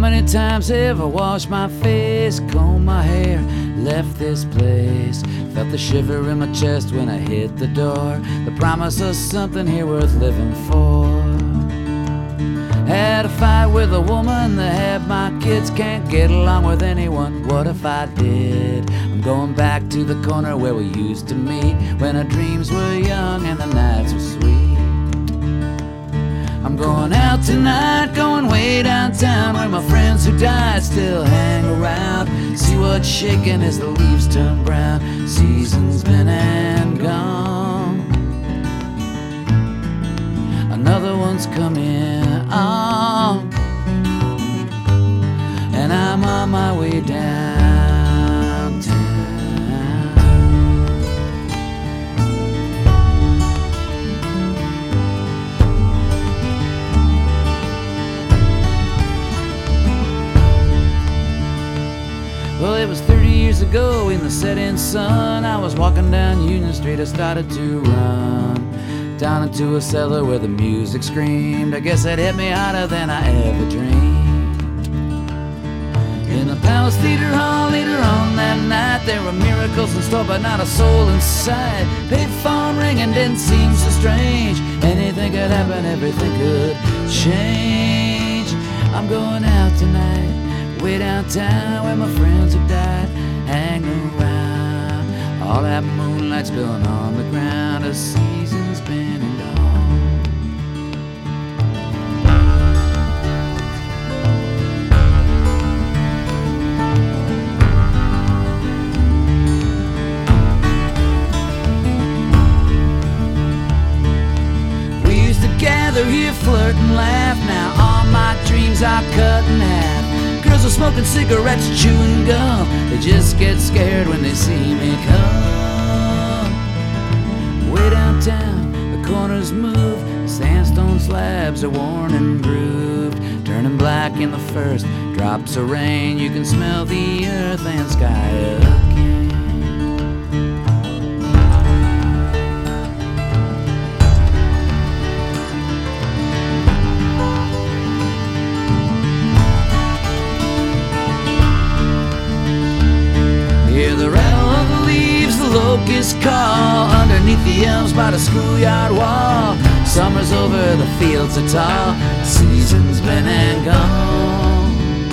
many times have I washed my face, combed my hair, left this place? Felt the shiver in my chest when I hit the door. The promise of something here worth living for. Had a fight with a woman that had my kids. Can't get along with anyone, what if I did? I'm going back to the corner where we used to meet, when our dreams were young and the nights were sweet. I'm going out tonight, going way downtown, where my friends who died still hang around. See what's shaking as the leaves turn brown. Season's been and gone, another one's coming on, and I'm on my way downtown. Well, it was 30 years ago in the setting sun. I was walking down Union Street, I started to run down into a cellar where the music screamed. I guess it hit me harder than I ever dreamed. In the Palace Theater Hall later on that night, there were miracles in store but not a soul in sight. Payphone ringing didn't seem so strange. Anything could happen, everything could change. I'm going out tonight, way downtown, where my friends who died hang around. All that moonlight spilling on the ground. A season's been and gone. We used to gather here, flirt and laugh. Now all my dreams are cut in half. Girls are smoking cigarettes, chewing gum. They just get scared when they see me come. Way downtown, the corners move. Sandstone slabs are worn and grooved, turning black in the first drops of rain. You can smell the earth and sky again. Hear the rattle of the leaves, the locusts call, underneath the elms by the schoolyard wall. Summer's over, the fields are tall. Season's been and gone,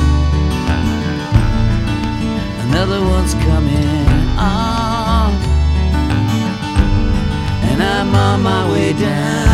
another one's coming on, and I'm on my way down.